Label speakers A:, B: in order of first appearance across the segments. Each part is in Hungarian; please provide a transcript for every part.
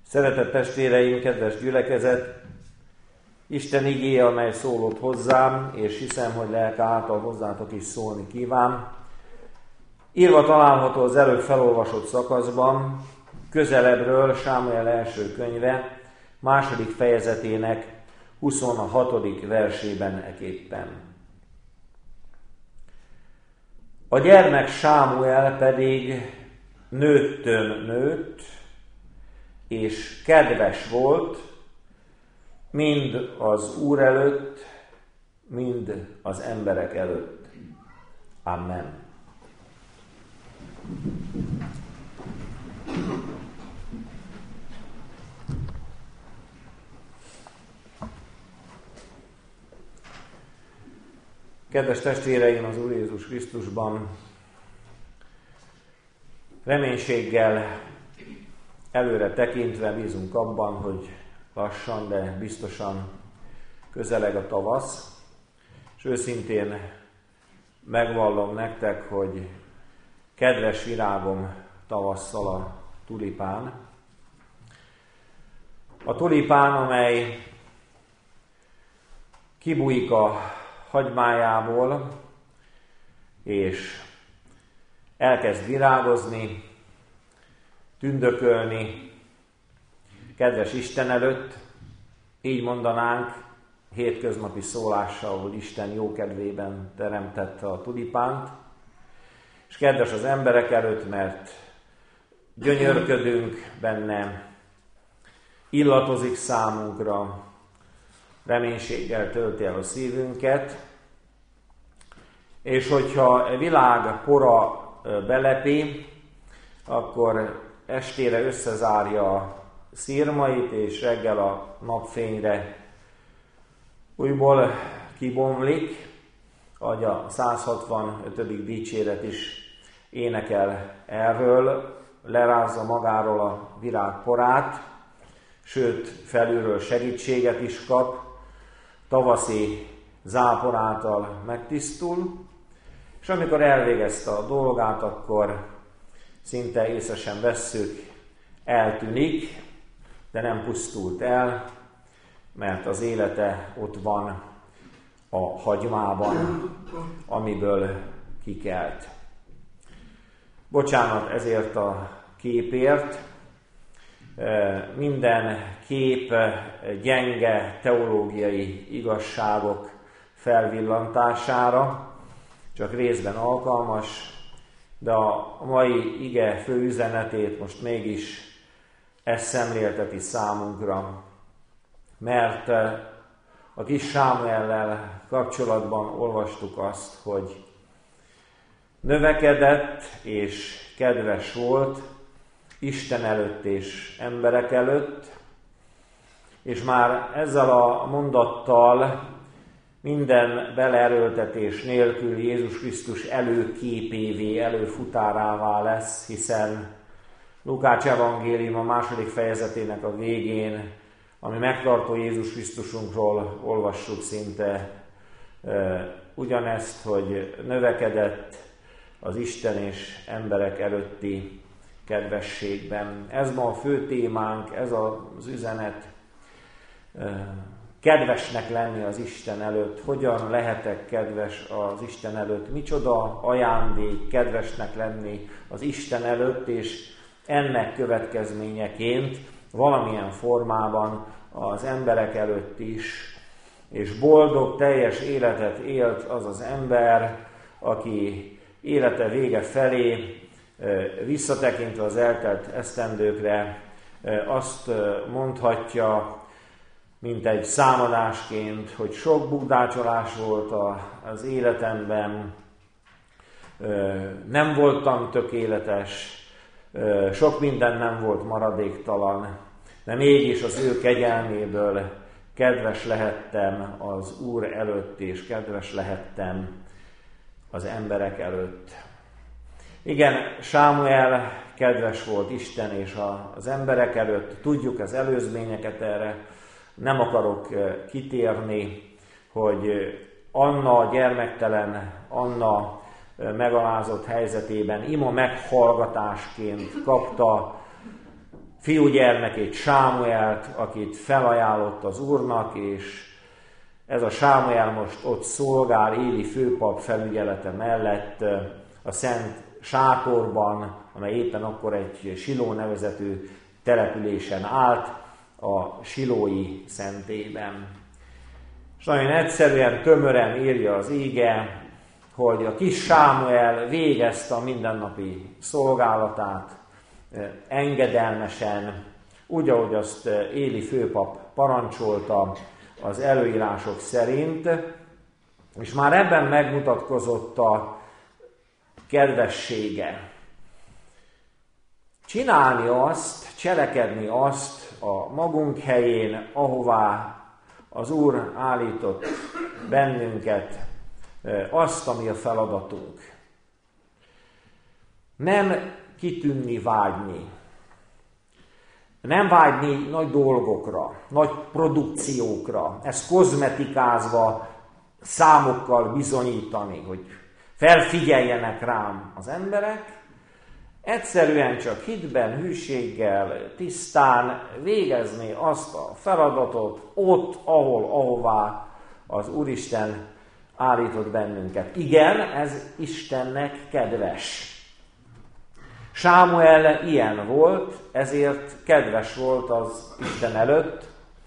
A: Szeretett testvéreim, kedves gyülekezet! Isten igéje, amely szólott hozzám, és hiszem, hogy lelke által hozzátok is szólni kíván. Írva található az előbb felolvasott szakaszban, közelebbről Sámuel első könyve, 2. fejezetének 26. versében eképpen. A gyermek Sámuel pedig nőttön nőtt, és kedves volt, mind az Úr előtt, mind az emberek előtt. Amen. Kedves testvéreim az Úr Jézus Krisztusban, reménységgel előre tekintve bízunk abban, hogy lassan, de biztosan közeleg a tavasz, és őszintén megvallom nektek, hogy kedves virágom tavasszal a tulipán. A tulipán, amely kibújik a hagymájából, és elkezd virágozni, tündökölni, kedves Isten előtt, így mondanánk, hétköznapi szólással, hogy Isten jókedvében teremtette a tulipánt, és kedves az emberek előtt, mert gyönyörködünk benne, illatozik számunkra, reménységgel tölti el a szívünket, és hogyha a világ pora belepi, akkor estére összezárja a szirmait, és reggel a napfényre újból kibomlik, ahogy a 165. dicséret is énekel erről, lerázza magáról a virág porát, sőt felülről segítséget is kap, tavaszi zápor által megtisztul, és amikor elvégezte a dolgát, akkor szinte észre sem vesszük, eltűnik, de nem pusztult el, mert az élete ott van a hagymában, amiből kikelt. Bocsánat ezért a képért. Minden kép gyenge teológiai igazságok felvillantására, csak részben alkalmas, de a mai ige fő üzenetét most mégis ez szemlélteti számunkra, mert a kis Sámuellel kapcsolatban olvastuk azt, hogy növekedett és kedves volt Isten előtt és emberek előtt, és már ezzel a mondattal minden beleerőltetés nélkül Jézus Krisztus előképévé, előfutárává lesz, hiszen Lukács evangélium a 2. fejezetének a végén, ami megtartó Jézus Krisztusunkról olvassuk szinte ugyanezt, hogy növekedett az Isten és emberek előtti kedvességben. Ez ma a fő témánk, ez az üzenet, kedvesnek lenni az Isten előtt. Hogyan lehetek kedves az Isten előtt? Micsoda ajándék kedvesnek lenni az Isten előtt, és ennek következményeként valamilyen formában az emberek előtt is, és boldog, teljes életet élt az az ember, aki élete vége felé, visszatekintve az eltelt esztendőkre, azt mondhatja, mint egy számadásként, hogy sok bukdácsolás volt az életemben, nem voltam tökéletes, sok minden nem volt maradéktalan, de mégis az ő kegyelméből kedves lehettem az Úr előtt, és kedves lehettem az emberek előtt. Igen, Sámuel kedves volt Isten és az emberek előtt, tudjuk az előzményeket erre, nem akarok kitérni, hogy Anna gyermektelen, Anna megalázott helyzetében ima meghallgatásként kapta fiúgyermekét, Sámuelt, akit felajánlott az Úrnak, és ez a Sámuel most ott szolgál Éli főpap felügyelete mellett a Szent Sátorban, amely éppen akkor egy Siló nevezetű településen állt, a silói szentélyben. És nagyon egyszerűen, tömören írja az ége, hogy a kis Sámuel végezte a mindennapi szolgálatát engedelmesen, úgy, ahogy azt Éli főpap parancsolta az előírások szerint, és már ebben megmutatkozott a kedvessége. Csinálni azt, cselekedni azt a magunk helyén, ahová az Úr állított bennünket, azt, ami a feladatunk. Nem kitűnni, vágyni. Nem vágyni nagy dolgokra, nagy produkciókra, ezt kozmetikázva, számokkal bizonyítani, hogy felfigyeljenek rám az emberek, egyszerűen csak hitben, hűséggel, tisztán végezni azt a feladatot ott, ahová az Úristen állított bennünket. Igen, ez Istennek kedves. Sámuel ilyen volt, ezért kedves volt az Isten előtt,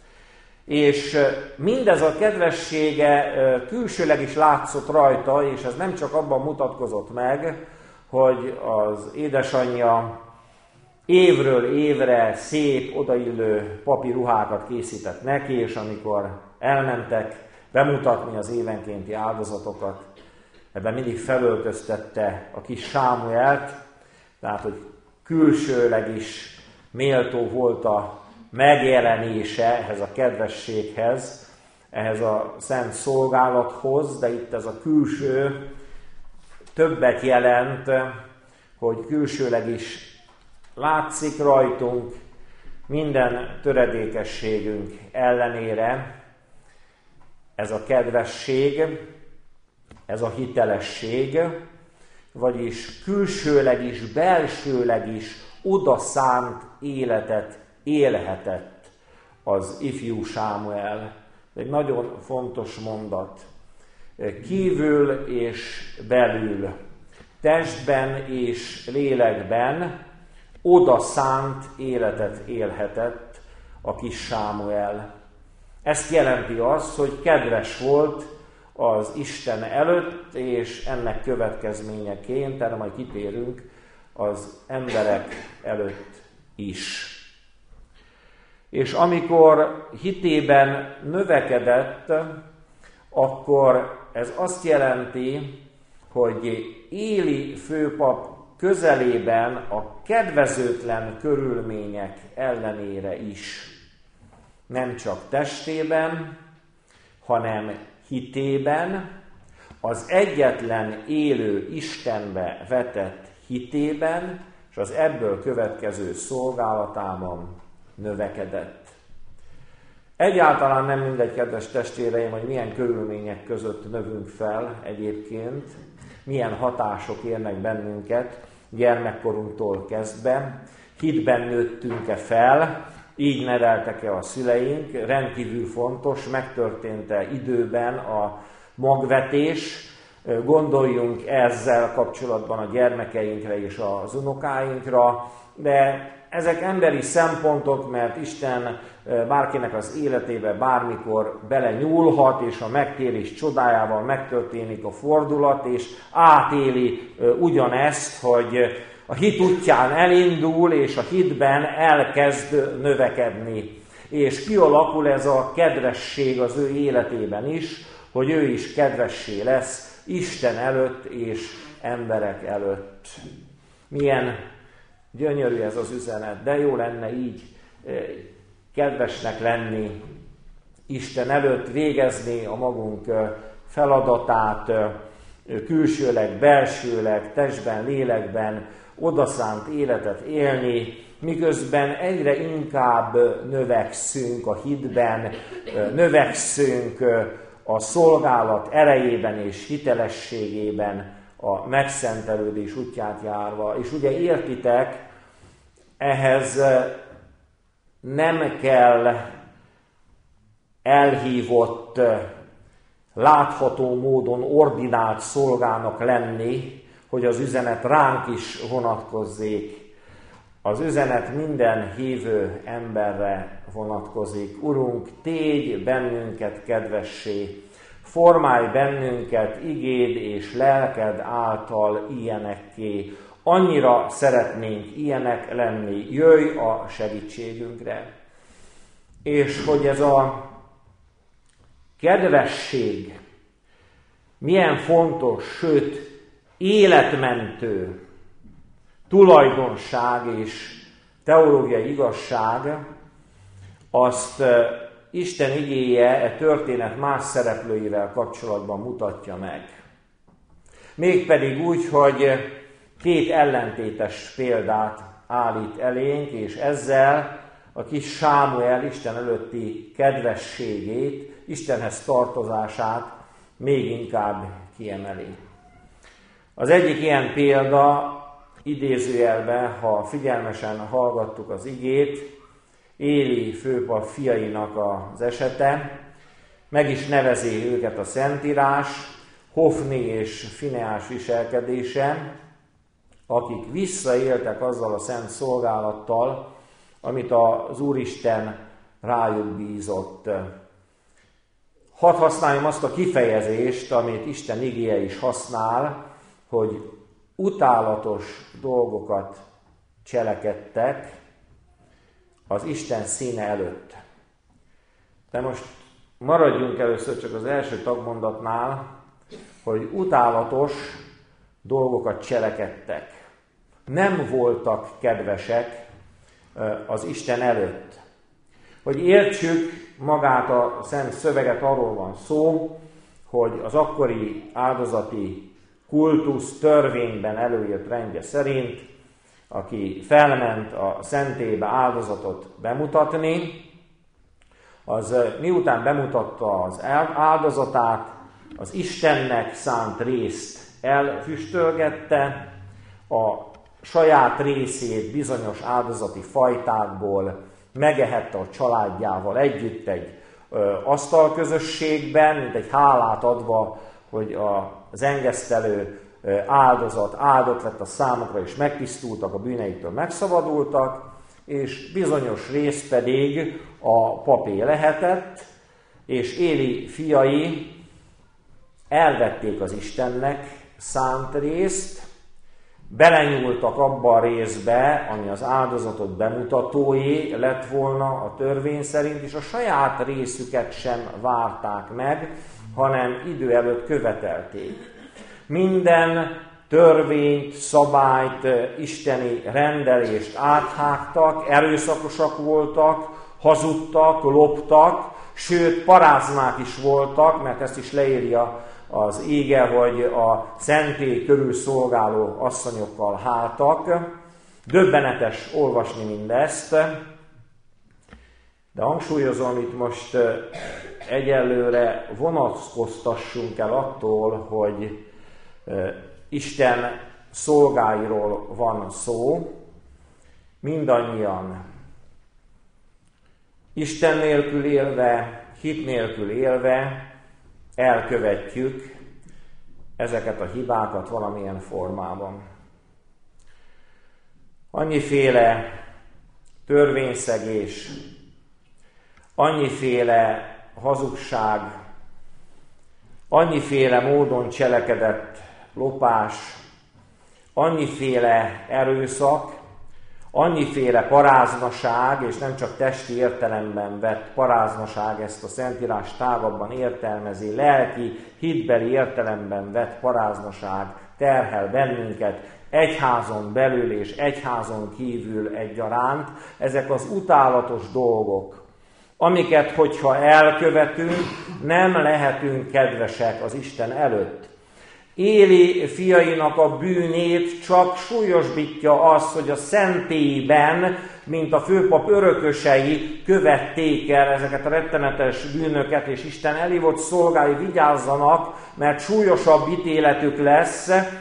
A: és mindez a kedvessége külsőleg is látszott rajta, és ez nem csak abban mutatkozott meg, hogy az édesanyja évről évre szép, odaillő papi ruhákat készített neki, és amikor elmentek bemutatni az évenkénti áldozatokat, ebben mindig felöltöztette a kis Sámuelt, tehát, hogy külsőleg is méltó volt a megjelenése ehhez a kedvességhez, ehhez a szent szolgálathoz, de itt ez a külső többet jelent, hogy külsőleg is látszik rajtunk minden töredékességünk ellenére ez a kedvesség, ez a hitelesség, vagyis külsőleg is, belsőleg is odaszánt életet élhetett az ifjú Sámuel. Egy nagyon fontos mondat. Kívül és belül, testben és lélekben odaszánt életet élhetett a kis Sámuel. Ezt jelenti az, hogy kedves volt az Isten előtt, és ennek következményeként, erre majd kitérünk, az emberek előtt is. És amikor hitében növekedett, akkor ez azt jelenti, hogy Éli főpap közelében a kedvezőtlen körülmények ellenére is, nem csak testében, hanem hitében, az egyetlen élő Istenbe vetett hitében, és az ebből következő szolgálatában növekedett. Egyáltalán nem mindegy, kedves testvéreim, hogy milyen körülmények között növünk fel egyébként, milyen hatások érnek bennünket gyermekkorunktól kezdve, hitben nőttünk-e fel, így neveltek-e a szüleink, rendkívül fontos, megtörtént-e időben a magvetés, gondoljunk ezzel kapcsolatban a gyermekeinkre és az unokáinkra, de ezek emberi szempontok, mert Isten bárkinek az életébe bármikor belenyúlhat, és a megtérés csodájával megtörténik a fordulat, és átéli ugyanezt, hogy a hit útján elindul, és a hitben elkezd növekedni. És kialakul ez a kedvesség az ő életében is, hogy ő is kedvessé lesz Isten előtt és emberek előtt. Milyen gyönyörű ez az üzenet, de jó lenne így kedvesnek lenni, Isten előtt végezni a magunk feladatát, külsőleg, belsőleg, testben, lélekben, odaszánt életet élni, miközben egyre inkább növekszünk a hitben, növekszünk a szolgálat erejében és hitelességében, a megszentelődés útját járva. És ugye értitek, ehhez nem kell elhívott, látható módon ordinált szolgának lenni, hogy az üzenet ránk is vonatkozzék. Az üzenet minden hívő emberre vonatkozik. Urunk, tégy bennünket kedvessé, formálj bennünket igéd és lelked által ilyenekké. Annyira szeretnénk ilyenek lenni, jöjj a segítségünkre. És hogy ez a kedvesség milyen fontos, sőt életmentő tulajdonság és teológiai igazság, azt Isten igéje történet más szereplőivel kapcsolatban mutatja meg. Mégpedig úgy, hogy két ellentétes példát állít elénk, és ezzel a kis Sámuel Isten előtti kedvességét, Istenhez tartozását még inkább kiemeli. Az egyik ilyen példa, idézőjelben, ha figyelmesen hallgattuk az igét, Éli főpap fiainak az esete, meg is nevezi őket a Szentírás, Hofni és Fineás viselkedése, akik visszaéltek azzal a szent szolgálattal, amit az Úristen rájuk bízott. Hadd használjam azt a kifejezést, amit Isten igéje is használ, hogy utálatos dolgokat cselekedtek az Isten színe előtt. De most maradjunk először csak az első tagmondatnál, hogy utálatos dolgokat cselekedtek. Nem voltak kedvesek az Isten előtt. Hogy értsük magát a szent szöveget, arról van szó, hogy az akkori áldozati kultusz törvényben előírt rendje szerint, aki felment a szentélybe áldozatot bemutatni, az miután bemutatta az áldozatát, az Istennek szánt részt elfüstölgette, a saját részét bizonyos áldozati fajtákból megehette a családjával együtt egy asztalközösségben, mint egy hálát adva, hogy az engesztelő áldozat áldott lett a számukra, és megtisztultak, a bűneiktől megszabadultak, és bizonyos rész pedig a papé lehetett, és Éli fiai elvették az Istennek szánt részt, belenyúltak abba a részbe, ami az áldozatot bemutatóé lett volna a törvény szerint, és a saját részüket sem várták meg, hanem idő előtt követelték. Minden törvényt, szabályt, isteni rendelést áthágtak, erőszakosak voltak, hazudtak, loptak, sőt paráznák is voltak, mert ezt is leírja az íge, hogy a szentély körül szolgáló asszonyokkal háltak. Döbbenetes olvasni mindezt, de hangsúlyozom, itt most egyelőre vonatkoztassunk el attól, hogy Isten szolgáiról van szó, mindannyian Isten nélkül élve, hit nélkül élve elkövetjük ezeket a hibákat valamilyen formában. Annyiféle törvényszegés, annyiféle hazugság, annyiféle módon cselekedett lopás, annyiféle erőszak, annyiféle paráznaság, és nem csak testi értelemben vett paráznaság, ezt a Szentírás tágabban értelmezi, lelki, hitbeli értelemben vett paráznaság terhel bennünket egyházon belül és egyházon kívül egyaránt. Ezek az utálatos dolgok, amiket, hogyha elkövetünk, nem lehetünk kedvesek az Isten előtt. Éli fiainak a bűnét csak súlyosbítja az, hogy a szentélyben, mint a főpap örökösei követték el ezeket a rettenetes bűnöket, és Isten elhívott szolgái vigyázzanak, mert súlyosabb ítéletük lesz,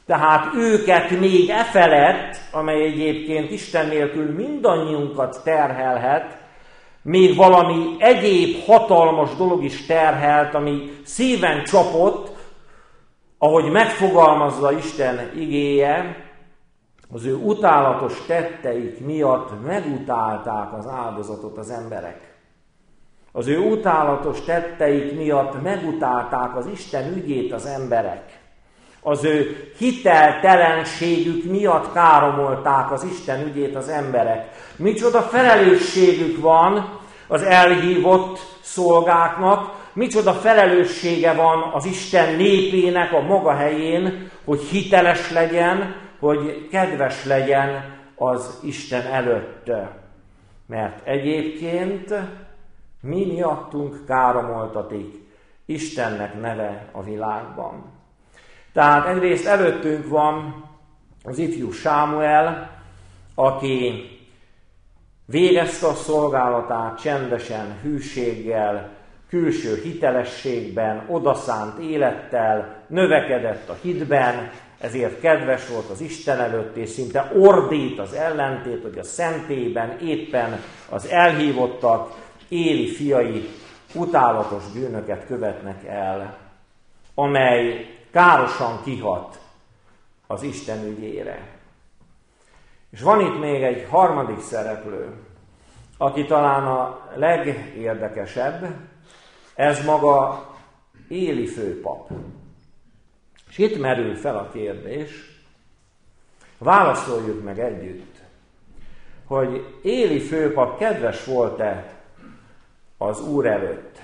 A: Tehát őket még efelett, amely egyébként Isten nélkül mindannyiunkat terhelhet, még valami egyéb hatalmas dolog is terhelt, ami szíven csapott, ahogy megfogalmazza Isten igéje, az ő utálatos tetteik miatt megutálták az áldozatot az emberek. Az ő utálatos tetteik miatt megutálták az Isten ügyét az emberek. Az ő hiteltelenségük miatt káromolták az Isten ügyét az emberek. Micsoda felelősségük van az elhívott szolgáknak, micsoda felelőssége van az Isten népének a maga helyén, hogy hiteles legyen, hogy kedves legyen az Isten előtt. Mert egyébként mi miattunk káromoltatik Istennek neve a világban. Tehát egyrészt előttünk van az ifjú Sámuel, aki végezte a szolgálatát csendesen, hűséggel, külső hitelességben, odaszánt élettel, növekedett a hitben, ezért kedves volt az Isten előtt, és szinte ordít az ellentét, hogy a szentélyben éppen az elhívottak, Éli fiai utálatos bűnöket követnek el, amely károsan kihat az Isten ügyére. És van itt még egy harmadik szereplő, aki talán a legérdekesebb, ez maga Éli főpap. És itt merül fel a kérdés, válaszoljuk meg együtt, hogy Éli főpap kedves volt-e az Úr előtt.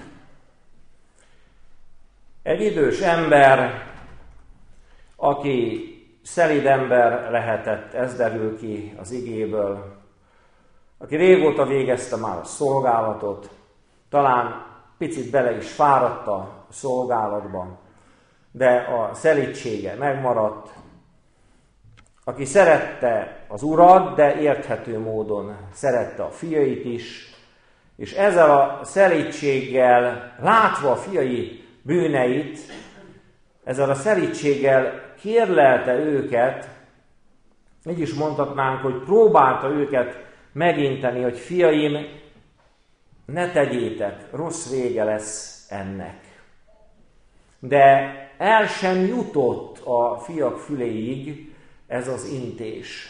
A: Egy idős ember, aki szelíd ember lehetett, ez derül ki az igéből, aki régóta végezte már a szolgálatot, talán picit bele is fáradt a szolgálatban, de a szelídsége megmaradt, aki szerette az Urat, de érthető módon szerette a fiait is, és ezzel a szelídséggel, látva a fiai bűneit, ezzel a szelídséggel kérlelte őket, így is mondhatnánk, hogy próbálta őket meginteni, hogy fiaim, ne tegyétek, rossz vége lesz ennek. De el sem jutott a fiak füléig ez az intés.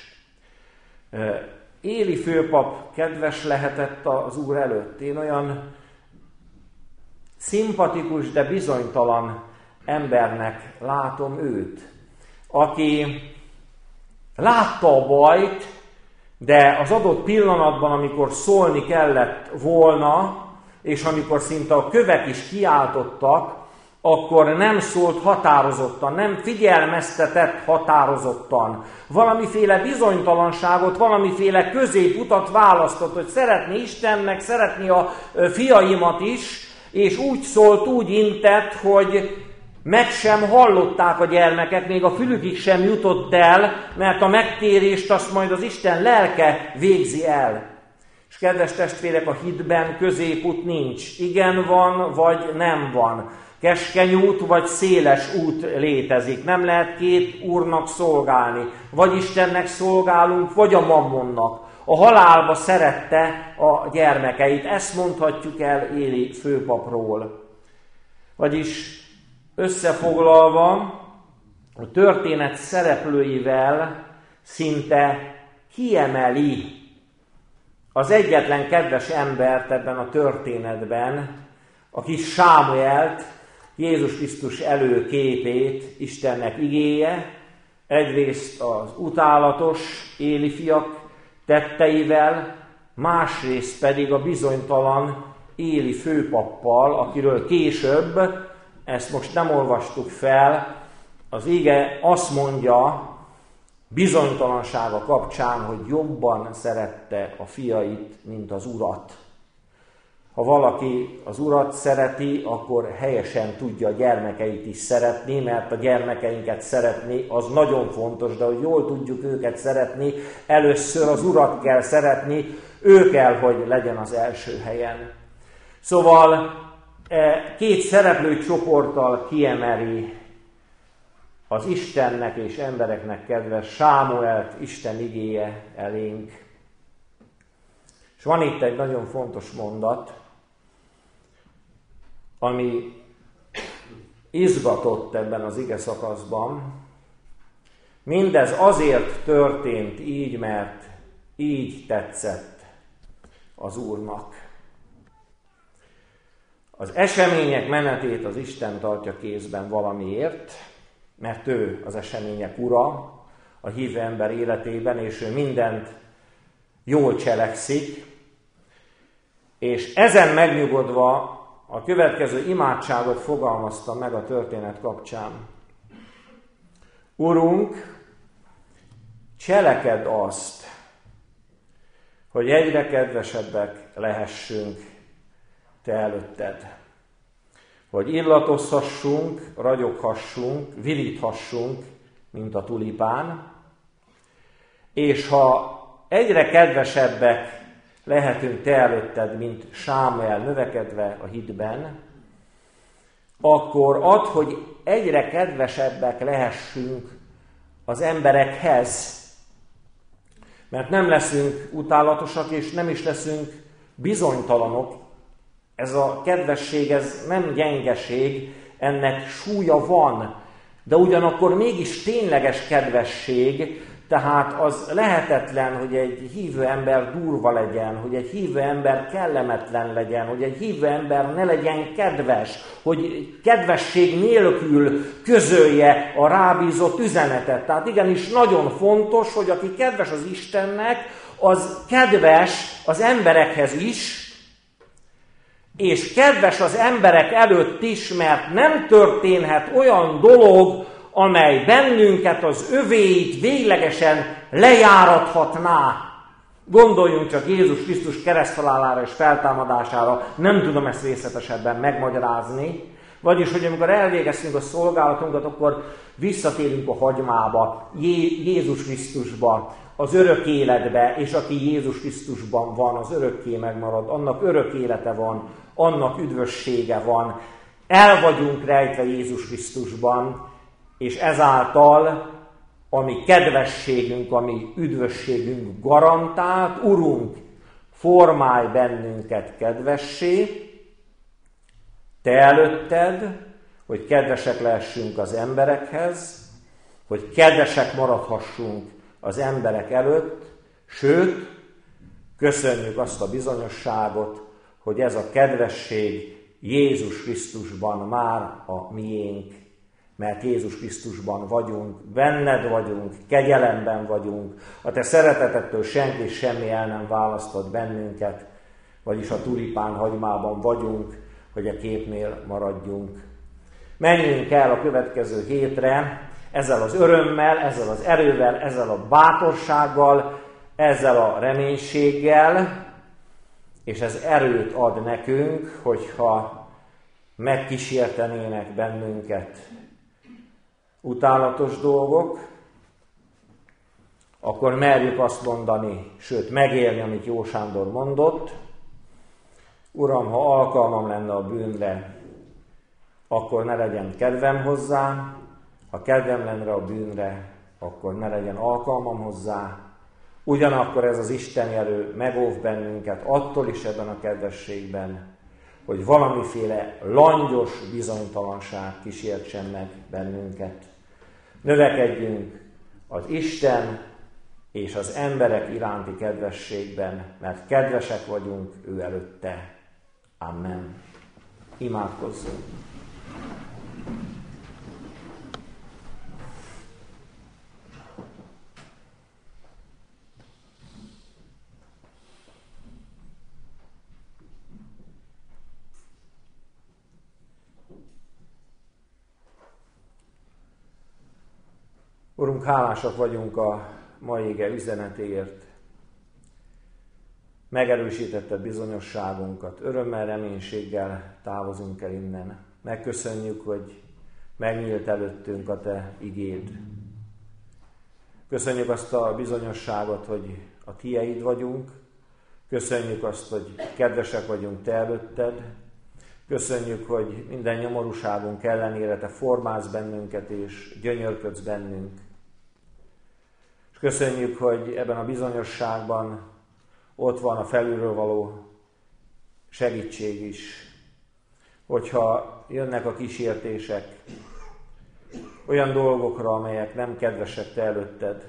A: Éli főpap kedves lehetett az Úr előtt. Én olyan szimpatikus, de bizonytalan embernek látom őt, aki látta a bajt, de az adott pillanatban, amikor szólni kellett volna, és amikor szinte a kövek is kiáltottak, akkor nem szólt határozottan, nem figyelmeztetett határozottan. Valamiféle bizonytalanságot, valamiféle középutat választott, hogy szeretné Istennek, szeretné a fiaimat is, és úgy szólt, úgy intett, hogy meg sem hallották a gyermekek, még a fülükig sem jutott el, mert a megtérést azt majd az Isten lelke végzi el. És kedves testvérek, a hitben középút nincs. Igen van, vagy nem van. Keskeny út, vagy széles út létezik. Nem lehet két úrnak szolgálni. Vagy Istennek szolgálunk, vagy a mammonnak. A halálba szerette a gyermekeit. Ezt mondhatjuk el Éli főpapról. Vagyis összefoglalva, a történet szereplőivel szinte kiemeli az egyetlen kedves embert ebben a történetben, a kis Sámuelt, Jézus Krisztus előképét, Istennek igéje, egyrészt az utálatos Éli fiak tetteivel, másrészt pedig a bizonytalan Éli főpappal, akiről később, ezt most nem olvastuk fel, az ige azt mondja bizonytalansága kapcsán, hogy jobban szerette a fiait, mint az Urat. Ha valaki az Urat szereti, akkor helyesen tudja a gyermekeit is szeretni, mert a gyermekeinket szeretni az nagyon fontos, de hogy jól tudjuk őket szeretni, először az Urat kell szeretni, ő kell, hogy legyen az első helyen. Szóval két szereplőcsoporttal kiemeli az Istennek és embereknek kedves Sámuelt Isten igéje elénk. És van itt egy nagyon fontos mondat, ami izgatott ebben az ige szakaszban. Mindez azért történt így, mert így tetszett az Úrnak. Az események menetét az Isten tartja kézben valamiért, mert ő az események ura a hívő ember életében, és ő mindent jól cselekszik, és ezen megnyugodva a következő imádságot fogalmazta meg a történet kapcsán. Urunk, cselekedd azt, hogy egyre kedvesebbek lehessünk te előtted. Hogy illatozhassunk, ragyoghassunk, viríthassunk, mint a tulipán, és ha egyre kedvesebbek lehetünk te előtted, mint Sámuel növekedve a hitben, akkor add, hogy egyre kedvesebbek lehessünk az emberekhez, mert nem leszünk utálatosak, és nem is leszünk bizonytalanok. Ez a kedvesség, ez nem gyengeség, ennek súlya van, de ugyanakkor mégis tényleges kedvesség, tehát az lehetetlen, hogy egy hívő ember durva legyen, hogy egy hívő ember kellemetlen legyen, hogy egy hívő ember ne legyen kedves, hogy kedvesség nélkül közölje a rábízott üzenetet. Tehát igenis nagyon fontos, hogy aki kedves az Istennek, az kedves az emberekhez is, és kedves az emberek előtt is, mert nem történhet olyan dolog, amely bennünket, az övéit véglegesen lejárathatná. Gondoljunk csak Jézus Krisztus kereszthalálára és feltámadására, nem tudom ezt részletesebben megmagyarázni. Vagyis, hogy amikor elvégeztünk a szolgálatunkat, akkor visszatérünk a hagymába, Jézus Krisztusba, az örök életbe, és aki Jézus Krisztusban van, az örökké megmarad, annak örök élete van, annak üdvössége van. El vagyunk rejtve Jézus Krisztusban, és ezáltal a mi kedvességünk, a mi üdvösségünk garantált. Urunk, formálj bennünket kedvessé, te előtted, hogy kedvesek lehessünk az emberekhez, hogy kedvesek maradhassunk az emberek előtt, sőt, köszönjük azt a bizonyosságot, hogy ez a kedvesség Jézus Krisztusban már a miénk, mert Jézus Krisztusban vagyunk, benned vagyunk, kegyelemben vagyunk, a te szeretetettől senki és semmi el nem választott bennünket, vagyis a tulipán hagymában vagyunk, hogy a képnél maradjunk. Menjünk el a következő hétre ezzel az örömmel, ezzel az erővel, ezzel a bátorsággal, ezzel a reménységgel, és ez erőt ad nekünk, hogyha megkísértenének bennünket utálatos dolgok, akkor merjük azt mondani, sőt megélni, amit Jó Sándor mondott. Uram, ha alkalmam lenne a bűnre, akkor ne legyen kedvem hozzá, ha kedvem lenne a bűnre, akkor ne legyen alkalmam hozzá. Ugyanakkor ez az isteni erő megóv bennünket attól is ebben a kedvességben, hogy valamiféle langyos bizonytalanság kísértsen meg bennünket. Növekedjünk az Isten és az emberek iránti kedvességben, mert kedvesek vagyunk ő előtte. Amen. Imádkozzunk. Urunk, hálásak vagyunk a mai ige üzenetéért. Megerősítetted bizonyosságunkat, örömmel, reménységgel távozunk el innen. Megköszönjük, hogy megnyílt előttünk a te igéd. Köszönjük azt a bizonyosságot, hogy a tieid vagyunk. Köszönjük azt, hogy kedvesek vagyunk te előtted. Köszönjük, hogy minden nyomorúságunk ellenére Te formálsz bennünket és gyönyörködsz bennünk. És köszönjük, hogy ebben a bizonyosságban ott van a felülről való segítség is. Hogyha jönnek a kísértések olyan dolgokra, amelyek nem kedvesek Te előtted,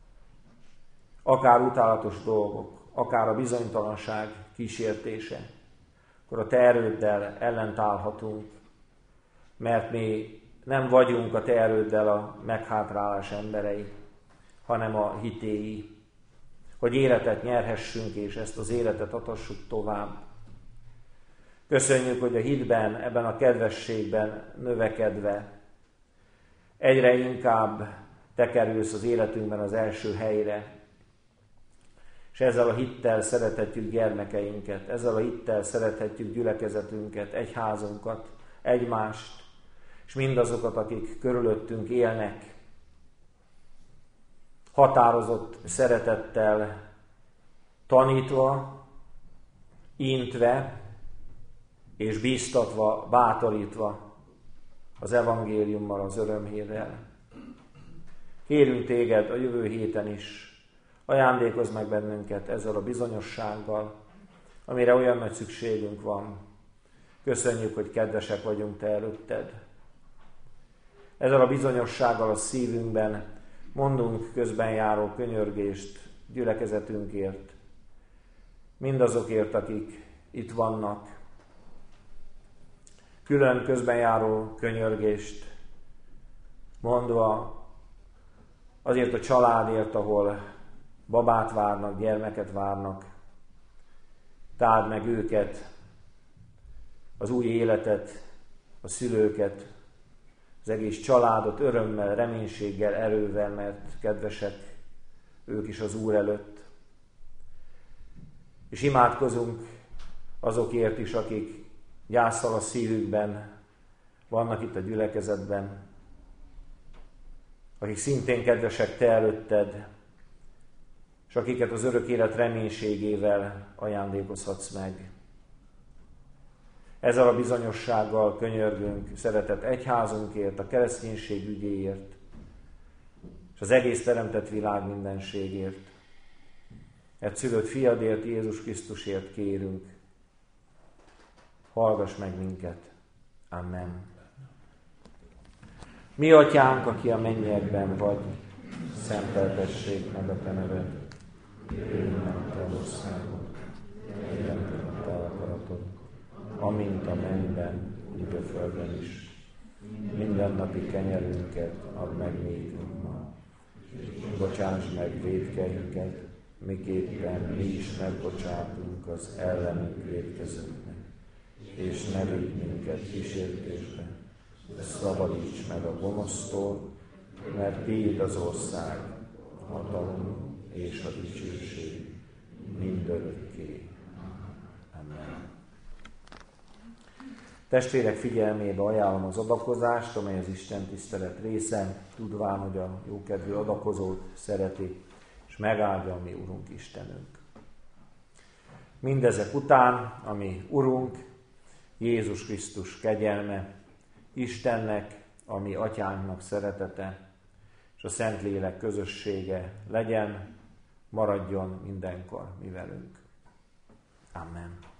A: akár utálatos dolgok, akár a bizonytalanság kísértése, akkor a Te erőddel ellentállhatunk, mert mi nem vagyunk a Te erőddel a meghátrálás emberei, hanem a hitéi, hogy életet nyerhessünk, és ezt az életet adhassuk tovább. Köszönjük, hogy a hitben, ebben a kedvességben növekedve egyre inkább Te kerülsz az életünkben az első helyre, és ezzel a hittel szerethetjük gyermekeinket, ezzel a hittel szerethetjük gyülekezetünket, egyházunkat, egymást, és mindazokat, akik körülöttünk élnek, határozott szeretettel tanítva, intve és bíztatva, bátorítva az evangéliummal, az örömhírrel. Kérünk Téged a jövő héten is, ajándékozz meg bennünket ezzel a bizonyossággal, amire olyan nagy szükségünk van. Köszönjük, hogy kedvesek vagyunk Te előtted. Ezzel a bizonyossággal a szívünkben mondunk közben járó könyörgést gyülekezetünkért, mindazokért, akik itt vannak. Külön közben járó könyörgést mondva azért a családért, ahol babát várnak, gyermeket várnak. Táld meg őket, az új életet, a szülőket, az egész családot örömmel, reménységgel, erővel, mert kedvesek ők is az Úr előtt. És imádkozunk azokért is, akik gyászsal a szívükben vannak itt a gyülekezetben, akik szintén kedvesek Te előtted, és akiket az örök élet reménységével ajándékozhatsz meg. Ezzel a bizonyossággal könyörgünk szeretett egyházunkért, a kereszténység ügyéért, és az egész teremtett világ mindenségért. Egyszülött fiadért, Jézus Krisztusért kérünk. Hallgass meg minket. Amen. Mi atyánk, aki a mennyekben vagy, szenteltessék meg a Te neved. Jöjjön meg a Te országod, legyen meg a Te akaratod, amint a mennyben, úgy a földön is. Mindennapi kenyerünket add meg nékünk ma, és bocsáss meg vétkeinket, miképpen mi is megbocsátunk az ellenünk vétkezőknek, és ne vigy minket kísértésbe, de szabadíts meg a gonosztól, mert Tiéd az ország, a hatalom és a dicsőség mindörökké. Amen. Testvérek figyelmébe ajánlom az adakozást, amely az Isten tisztelet része, tudván, hogy a jókedvű adakozót szereti, és megáldja a mi Urunk Istenünk. Mindezek után, ami Urunk, Jézus Krisztus kegyelme, Istennek, a mi Atyánknak szeretete, és a Szentlélek közössége legyen, maradjon mindenkor mi velünk. Amen.